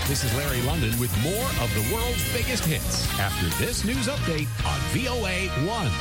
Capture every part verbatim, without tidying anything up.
This is Larry London with more of the world's biggest hits after this news update on V O A one.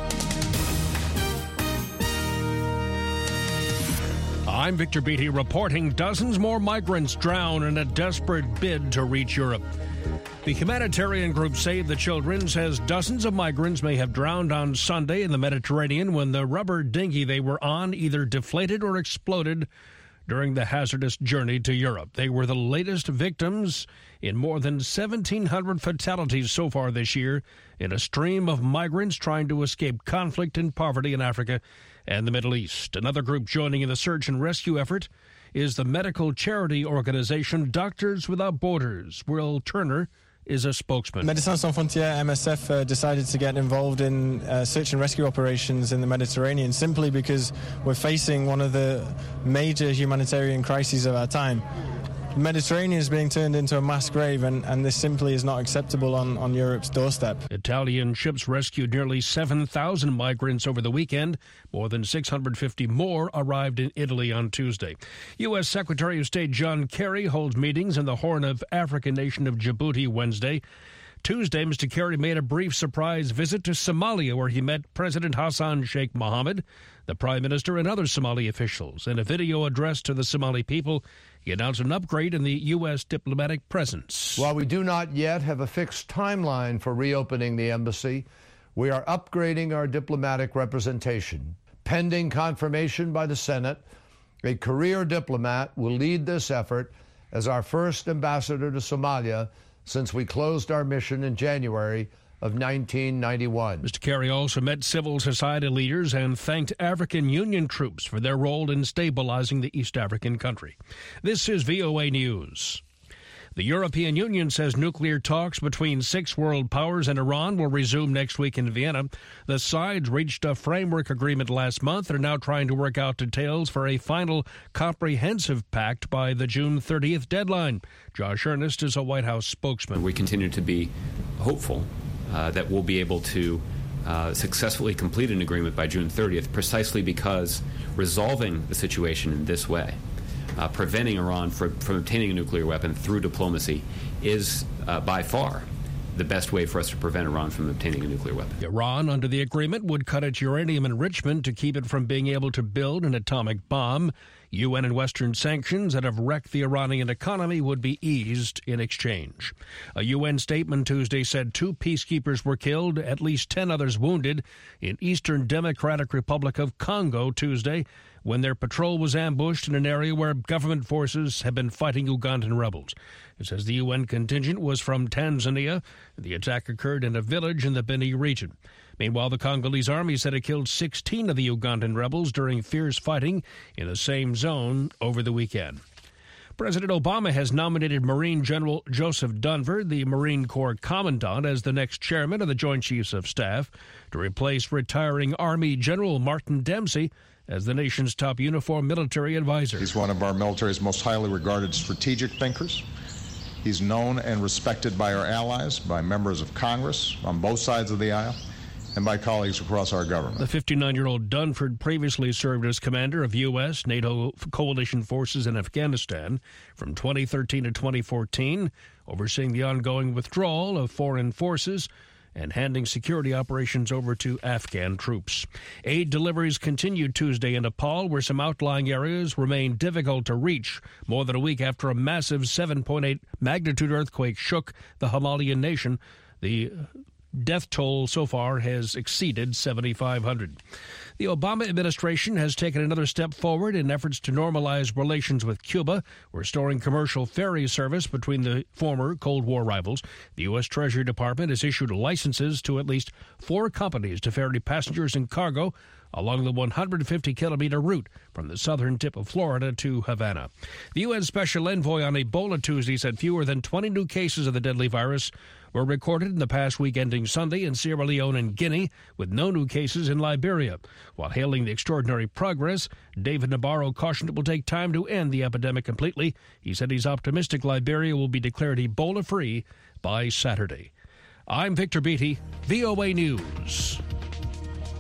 I'm Victor Beatty reporting dozens more migrants drown in a desperate bid to reach Europe. The humanitarian group Save the Children says dozens of migrants may have drowned on Sunday in the Mediterranean when the rubber dinghy they were on either deflated or exploded during the hazardous journey to Europe. They were the latest victims in more than seventeen hundred fatalities so far this year in a stream of migrants trying to escape conflict and poverty in Africa and the Middle East. Another group joining in the search and rescue effort is the medical charity organization Doctors Without Borders. Will Turner is a spokesman. Médecins Sans Frontières, M S F, uh, decided to get involved in uh, search and rescue operations in the Mediterranean simply because we're facing one of the major humanitarian crises of our time. The Mediterranean is being turned into a mass grave, and, and this simply is not acceptable on, on Europe's doorstep. Italian ships rescued nearly seven thousand migrants over the weekend. More than six hundred fifty more arrived in Italy on Tuesday. U S. Secretary of State John Kerry holds meetings in the Horn of Africa nation of Djibouti Wednesday. Tuesday, Mister Kerry made a brief surprise visit to Somalia, where he met President Hassan Sheikh Mohammed, the Prime Minister, and other Somali officials. In a video addressed to the Somali people, he announced an upgrade in the U S diplomatic presence. While we do not yet have a fixed timeline for reopening the embassy, we are upgrading our diplomatic representation. Pending confirmation by the Senate, a career diplomat will lead this effort as our first ambassador to Somalia since we closed our mission in January of nineteen ninety-one. Mister Kerry also met civil society leaders and thanked African Union troops for their role in stabilizing the East African country. This is V O A News. The European Union says nuclear talks between six world powers and Iran will resume next week in Vienna. The sides reached a framework agreement last month and are now trying to work out details for a final comprehensive pact by the June thirtieth deadline. Josh Earnest is a White House spokesman. We continue to be hopeful uh, that we'll be able to uh, successfully complete an agreement by June thirtieth, precisely because resolving the situation in this way, Uh, preventing Iran for, from obtaining a nuclear weapon through diplomacy is uh, by far the best way for us to prevent Iran from obtaining a nuclear weapon. Iran, under the agreement, would cut its uranium enrichment to keep it from being able to build an atomic bomb. U N and Western sanctions that have wrecked the Iranian economy would be eased in exchange. A U N statement Tuesday said two peacekeepers were killed, at least ten others wounded, in Eastern Democratic Republic of Congo Tuesday, when their patrol was ambushed in an area where government forces have been fighting Ugandan rebels. It says the U N contingent was from Tanzania. The attack occurred in a village in the Beni region. Meanwhile, the Congolese army said it killed sixteen of the Ugandan rebels during fierce fighting in the same zone over the weekend. President Obama has nominated Marine General Joseph Dunford, the Marine Corps Commandant, as the next chairman of the Joint Chiefs of Staff to replace retiring Army General Martin Dempsey as the nation's top uniformed military advisor. He's one of our military's most highly regarded strategic thinkers. He's known and respected by our allies, by members of Congress on both sides of the aisle, and by colleagues across our government. The fifty-nine-year-old Dunford previously served as commander of U S NATO coalition forces in Afghanistan from twenty thirteen to twenty fourteen, overseeing the ongoing withdrawal of foreign forces and handing security operations over to Afghan troops. Aid deliveries continued Tuesday in Nepal, where some outlying areas remain difficult to reach more than a week after a massive seven point eight magnitude earthquake shook the Himalayan nation. The death toll so far has exceeded seventy-five hundred. The Obama administration has taken another step forward in efforts to normalize relations with Cuba, restoring commercial ferry service between the former Cold War rivals. The U S. Treasury Department has issued licenses to at least four companies to ferry passengers and cargo along the one hundred fifty kilometer route from the southern tip of Florida to Havana. The U N Special Envoy on Ebola Tuesday said fewer than twenty new cases of the deadly virus were recorded in the past week ending Sunday in Sierra Leone and Guinea, with no new cases in Liberia. While hailing the extraordinary progress, David Nabarro cautioned it will take time to end the epidemic completely. He said he's optimistic Liberia will be declared Ebola-free by Saturday. I'm Victor Beatty, V O A News.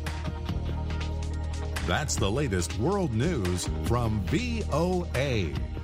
That's the latest world news from V O A.